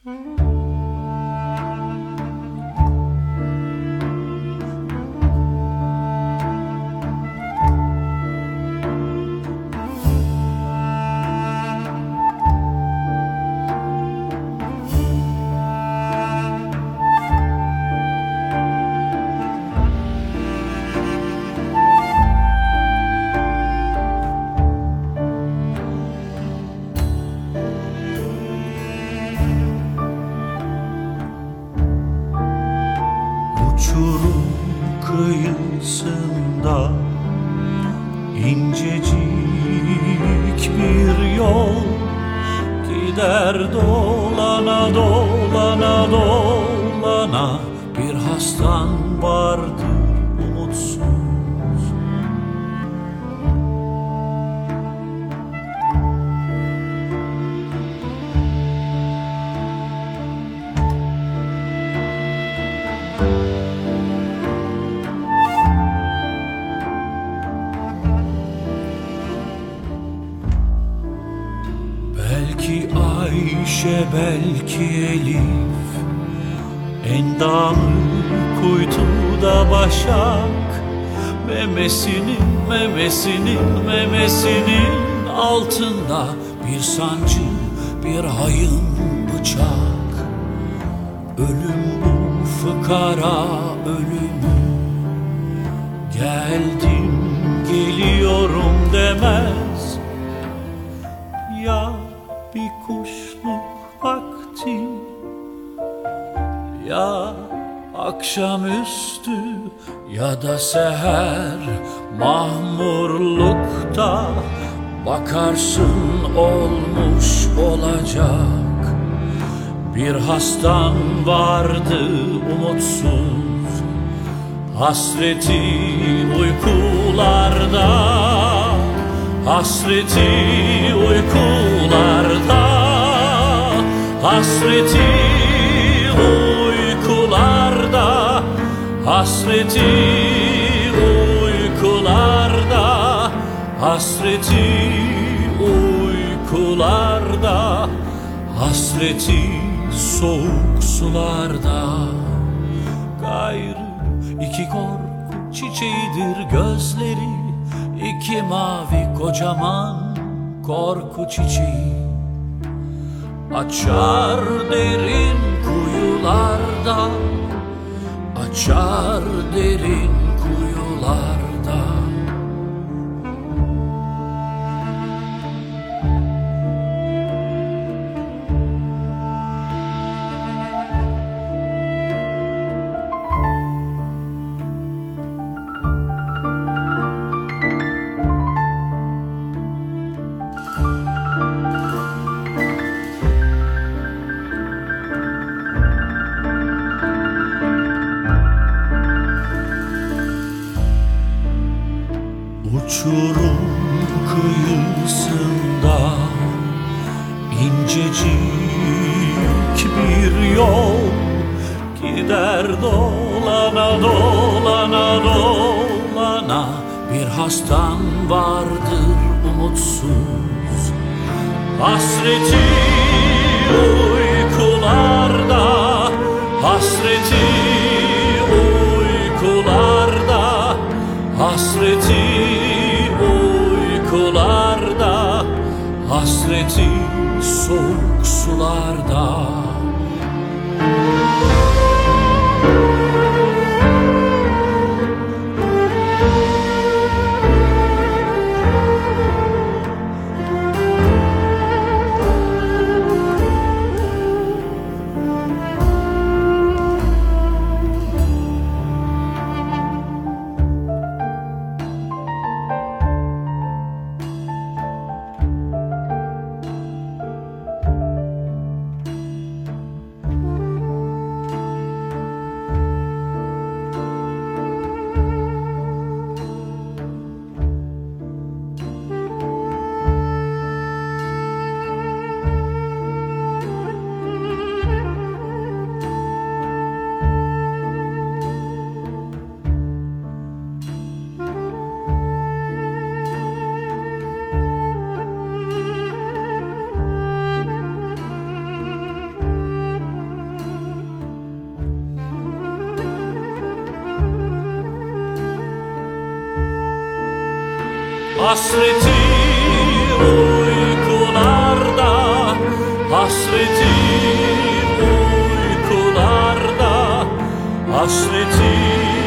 Uçurum kıyısında incecik bir yol gider dolana dolana dolana, bir hastan vardır umutsuz. Belki Ayşe, belki Elif, endamı kuytuda Başak, memesinin altında bir sancı, bir hayın bıçak. Ölüm bu fıkara ölümü, geldim geliyorum demez. Ya bir kuşluk vakti, ya akşamüstü, ya da seher mahmurlukta, bakarsın olmuş olacak. Bir hastan vardı umutsuz, hasreti uykularda, hasreti uykularda, hasreti uykularda, hasreti uykularda, hasreti uykularda, hasreti soğuk sularda. Gayrı iki korku çiçeğidir gözleri, İki mavi kocaman korku çiçeği. Açar derin kuyularda, açar derin kuyularda. Uçurum kıyısında incecik bir yol gider dolana dolana dolana, bir hastan vardır umutsuz, hasreti uykularda, hasreti uykularda, hasreti uykularda, hasreti soğuk sularda. Hasreti uykularda, hasreti uykularda, hasreti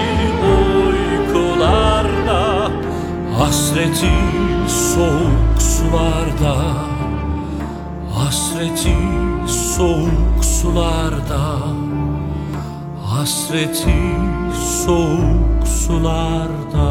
uykularda, hasreti soğuk sularda, hasreti soğuk sularda, hasreti soğuk sularda.